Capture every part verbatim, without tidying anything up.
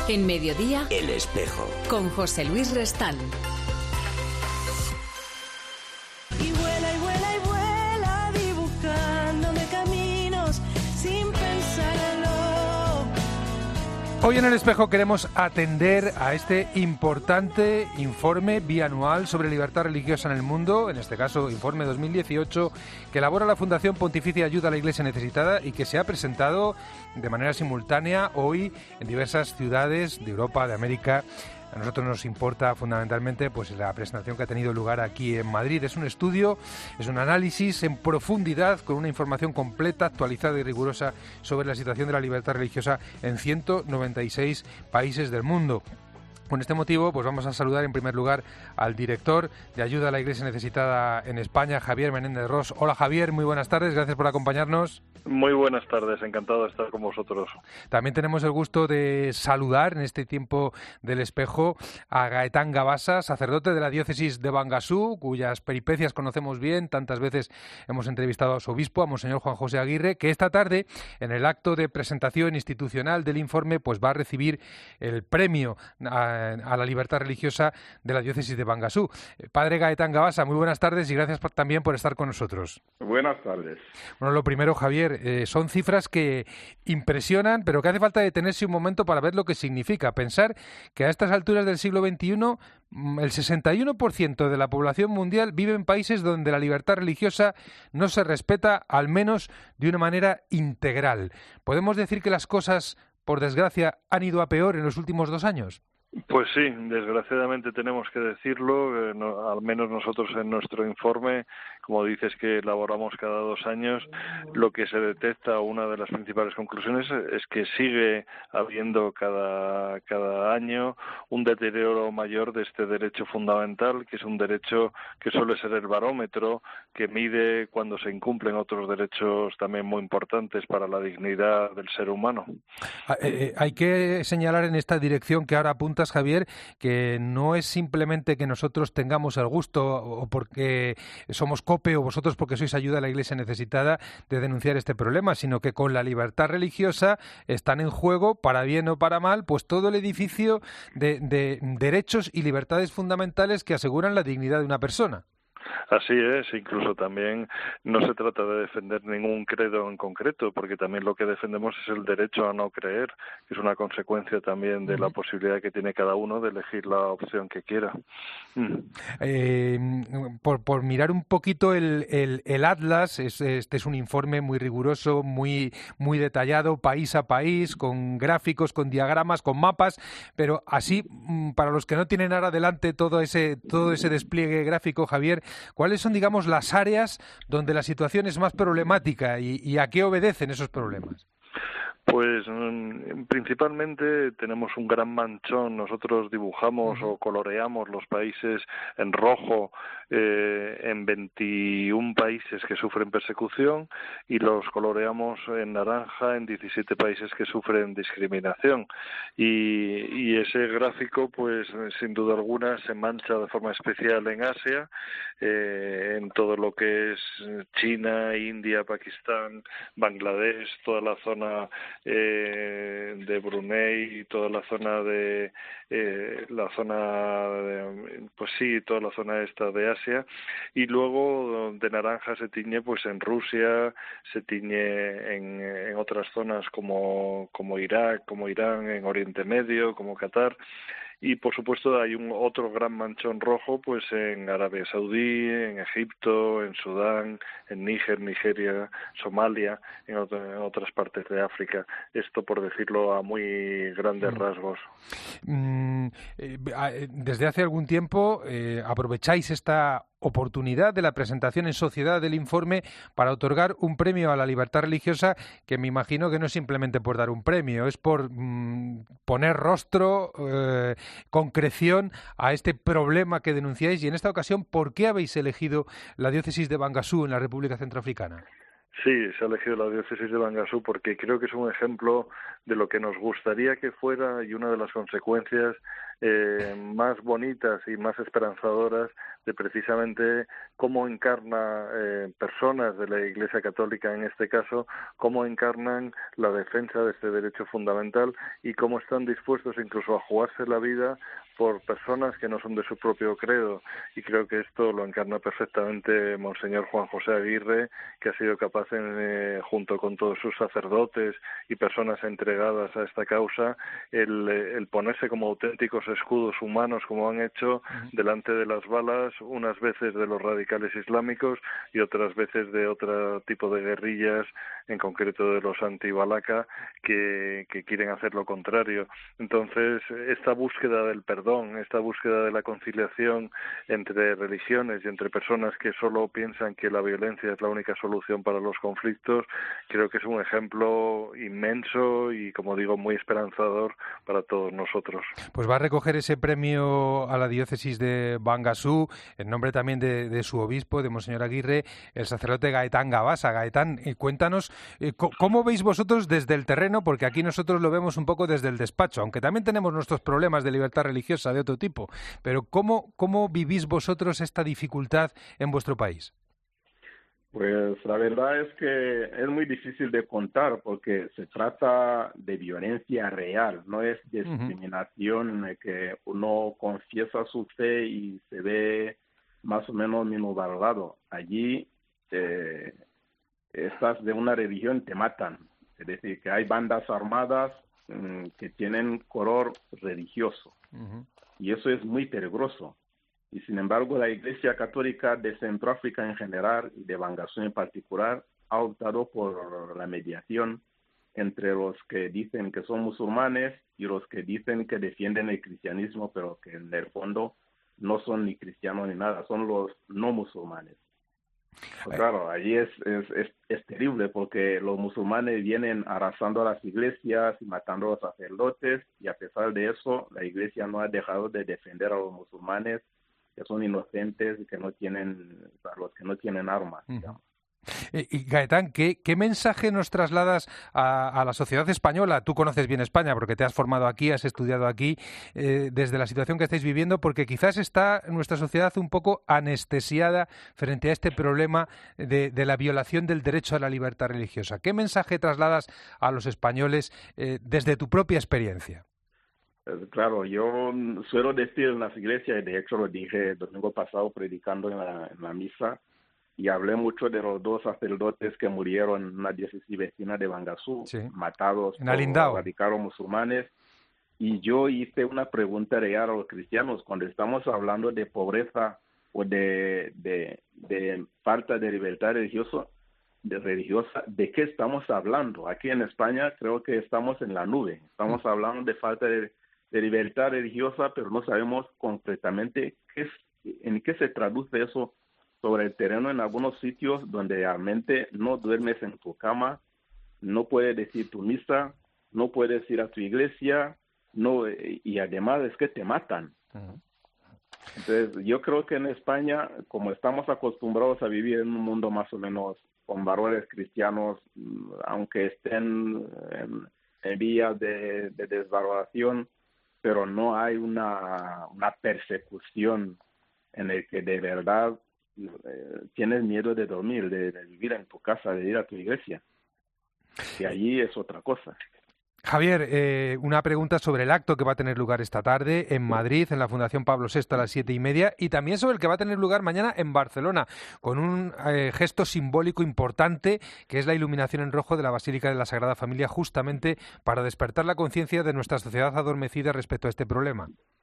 En Mediodía, El Espejo, con José Luis Restán. Y vuela y vuela y vuela dibujándome caminos sin pensarlo. Hoy en El Espejo queremos atender a este importante informe bianual sobre libertad religiosa en el mundo, en este caso informe dos mil dieciocho, que elabora la Fundación Pontificia Ayuda a la Iglesia Necesitada y que se ha presentado de manera simultánea hoy en diversas ciudades de Europa, de América. A nosotros nos importa fundamentalmente pues la presentación que ha tenido lugar aquí en Madrid. Es un estudio, es un análisis en profundidad con una información completa, actualizada y rigurosa sobre la situación de la libertad religiosa en ciento noventa y seis países del mundo. Con este motivo, pues vamos a saludar en primer lugar al director de Ayuda a la Iglesia Necesitada en España, Javier Menéndez Ros. Hola Javier, muy buenas tardes, gracias por acompañarnos. Muy buenas tardes, encantado de estar con vosotros. También tenemos el gusto de saludar en este tiempo del Espejo a Gaetán Gabasa, sacerdote de la diócesis de Bangasú, cuyas peripecias conocemos bien, tantas veces hemos entrevistado a su obispo, a Monseñor Juan José Aguirre, que esta tarde, en el acto de presentación institucional del informe, pues va a recibir el premio a a la libertad religiosa de la diócesis de Bangasú. Padre Gaetán Gabasa, muy buenas tardes y gracias por, también por estar con nosotros. Buenas tardes. Bueno, lo primero, Javier, eh, son cifras que impresionan, pero que hace falta detenerse un momento para ver lo que significa. Pensar que a estas alturas del siglo veintiuno el sesenta y uno por ciento de la población mundial vive en países donde la libertad religiosa no se respeta, al menos de una manera integral. ¿Podemos decir que las cosas, por desgracia, han ido a peor en los últimos dos años? Pues sí, desgraciadamente tenemos que decirlo, eh, no, al menos nosotros en nuestro informe, como dices que elaboramos cada dos años, lo que se detecta, una de las principales conclusiones es que sigue habiendo cada, cada año un deterioro mayor de este derecho fundamental, que es un derecho que suele ser el barómetro que mide cuando se incumplen otros derechos también muy importantes para la dignidad del ser humano. Eh, eh, hay que señalar en esta dirección que ahora apunta Javier, que no es simplemente que nosotros tengamos el gusto o porque somos COPE o vosotros porque sois Ayuda a la Iglesia Necesitada de denunciar este problema, sino que con la libertad religiosa están en juego, para bien o para mal, pues todo el edificio de, de derechos y libertades fundamentales que aseguran la dignidad de una persona. Así es, incluso también no se trata de defender ningún credo en concreto, porque también lo que defendemos es el derecho a no creer, que es una consecuencia también de la posibilidad que tiene cada uno de elegir la opción que quiera. Eh, por, por mirar un poquito el, el, el Atlas, es, este es un informe muy riguroso, muy, muy detallado, país a país, con gráficos, con diagramas, con mapas, pero así, para los que no tienen ahora delante todo ese, todo ese despliegue gráfico, Javier, ¿cuáles son, digamos, las áreas donde la situación es más problemática y, y a qué obedecen esos problemas? Pues principalmente tenemos un gran manchón. Nosotros dibujamos o coloreamos los países en rojo eh, en veintiún países que sufren persecución y los coloreamos en naranja en diecisiete países que sufren discriminación. Y, y ese gráfico, pues sin duda alguna, se mancha de forma especial en Asia, eh, en todo lo que es China, India, Pakistán, Bangladesh, toda la zona Eh, de Brunei y toda la zona de eh, la zona de, pues sí, toda la zona esta de Asia, y luego de naranja se tiñe pues en Rusia, se tiñe en, en otras zonas como como Irak, como Irán, en Oriente Medio, como Qatar. Y por supuesto hay un otro gran manchón rojo pues en Arabia Saudí, en Egipto, en Sudán, en Níger, Nigeria, Somalia, en, otro, en otras partes de África. Esto por decirlo a muy grandes rasgos. Mm, eh, desde hace algún tiempo eh, aprovecháis esta oportunidad de la presentación en sociedad del informe para otorgar un premio a la libertad religiosa, que me imagino que no es simplemente por dar un premio, es por mmm, poner rostro, eh, concreción a este problema que denunciáis. Y en esta ocasión, ¿por qué habéis elegido la diócesis de Bangasú en la República Centroafricana? Sí, se ha elegido la diócesis de Bangasú porque creo que es un ejemplo de lo que nos gustaría que fuera y una de las consecuencias eh, más bonitas y más esperanzadoras de precisamente cómo encarna eh, personas de la Iglesia Católica en este caso, cómo encarnan la defensa de este derecho fundamental y cómo están dispuestos incluso a jugarse la vida por personas que no son de su propio credo, y creo que esto lo encarna perfectamente Monseñor Juan José Aguirre, que ha sido capaz, en, eh, junto con todos sus sacerdotes y personas entregadas a esta causa, el, el ponerse como auténticos escudos humanos, como han hecho, delante de las balas, unas veces de los radicales islámicos y otras veces de otro tipo de guerrillas, en concreto de los anti-Balaka, que, que quieren hacer lo contrario. Entonces, esta búsqueda del perdón, esta búsqueda de la conciliación entre religiones y entre personas que solo piensan que la violencia es la única solución para los conflictos, creo que es un ejemplo inmenso y, como digo, muy esperanzador para todos nosotros. Pues va a recoger ese premio a la diócesis de Bangasú, en nombre también de, de su obispo, de Monseñor Aguirre, el sacerdote Gaetán Gabasa. Gaetán, eh, cuéntanos, eh, ¿cómo veis vosotros desde el terreno? Porque aquí nosotros lo vemos un poco desde el despacho, aunque también tenemos nuestros problemas de libertad religiosa de otro tipo, pero ¿cómo, cómo vivís vosotros esta dificultad en vuestro país? Pues la verdad es que es muy difícil de contar porque se trata de violencia real, no es discriminación, uh-huh. que uno confiesa su fe y se ve más o menos minusvalorado. Allí eh, estás de una religión, te matan. Es decir, que hay bandas armadas mmm, que tienen color religioso. Uh-huh. Y eso es muy peligroso. Y sin embargo, la Iglesia Católica de Centroáfrica en general y de Bangasú en particular ha optado por la mediación entre los que dicen que son musulmanes y los que dicen que defienden el cristianismo, pero que en el fondo no son ni cristianos ni nada, son los no musulmanes. Pues claro, allí es, es, es, es terrible porque los musulmanes vienen arrasando a las iglesias y matando a los sacerdotes, y a pesar de eso, la iglesia no ha dejado de defender a los musulmanes que son inocentes y que no tienen, a los que no tienen armas, digamos. Eh, y Gaetán, ¿qué, ¿qué mensaje nos trasladas a, a la sociedad española? Tú conoces bien España porque te has formado aquí, has estudiado aquí, eh, desde la situación que estáis viviendo, porque quizás está nuestra sociedad un poco anestesiada frente a este problema de, de la violación del derecho a la libertad religiosa. ¿Qué mensaje trasladas a los españoles eh, desde tu propia experiencia? Claro, yo suelo decir en las iglesias, y de hecho lo dije el domingo pasado predicando en la, en la misa, y hablé mucho de los dos sacerdotes que murieron en una diócesis vecina de Bangasú, sí, matados en por radicales musulmanes. Y yo hice una pregunta real a los cristianos: cuando estamos hablando de pobreza o de, de, de falta de libertad religiosa, de religiosa, ¿de qué estamos hablando? Aquí en España creo que estamos en la nube. Estamos hablando de falta de, de libertad religiosa, pero no sabemos concretamente qué es, en qué se traduce eso sobre el terreno en algunos sitios donde realmente no duermes en tu cama, no puedes decir tu misa, no puedes ir a tu iglesia, no, y además es que te matan. Uh-huh. Entonces, yo creo que en España, como estamos acostumbrados a vivir en un mundo más o menos con valores cristianos, aunque estén en, en vías de, de desvaloración, pero no hay una, una persecución en el que de verdad Eh, tienes miedo de dormir, de, de vivir en tu casa, de ir a tu iglesia. Y allí es otra cosa. Javier, eh, una pregunta sobre el acto que va a tener lugar esta tarde en Madrid, en la Fundación Pablo sexto a las siete y media, y también sobre el que va a tener lugar mañana en Barcelona, con un eh, gesto simbólico importante, que es la iluminación en rojo de la Basílica de la Sagrada Familia, justamente para despertar la conciencia de nuestra sociedad adormecida respecto a este problema.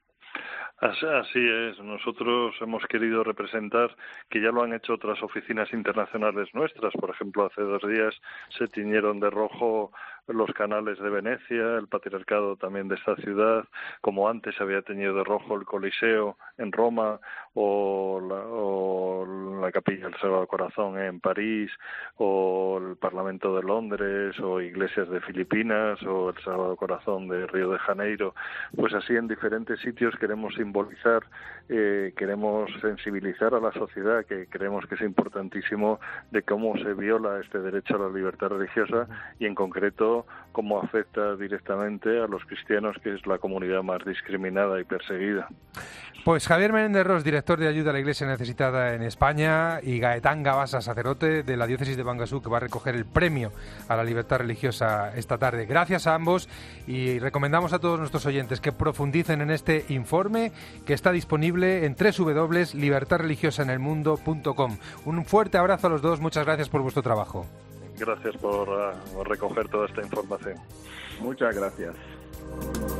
Así es, nosotros hemos querido representar, que ya lo han hecho otras oficinas internacionales nuestras, por ejemplo, hace dos días se tiñeron de rojo los canales de Venecia, el patriarcado también de esta ciudad, como antes había teñido de rojo el Coliseo en Roma o la, o la Capilla del Sagrado Corazón en París o el Parlamento de Londres o iglesias de Filipinas o el Sagrado Corazón de Río de Janeiro. Pues así en diferentes sitios queremos simbolizar, eh, queremos sensibilizar a la sociedad, que creemos que es importantísimo, de cómo se viola este derecho a la libertad religiosa y en concreto cómo afecta directamente a los cristianos, que es la comunidad más discriminada y perseguida. Pues Javier Menéndez Ros, director de Ayuda a la Iglesia Necesitada en España, y Gaetán Gabasa, sacerdote de la diócesis de Bangasú, que va a recoger el premio a la libertad religiosa esta tarde. Gracias a ambos y recomendamos a todos nuestros oyentes que profundicen en este informe que está disponible en doble u doble u doble u punto libertad religiosa en el mundo punto com. Un fuerte abrazo a los dos, muchas gracias por vuestro trabajo. Gracias por uh, recoger toda esta información. Muchas gracias.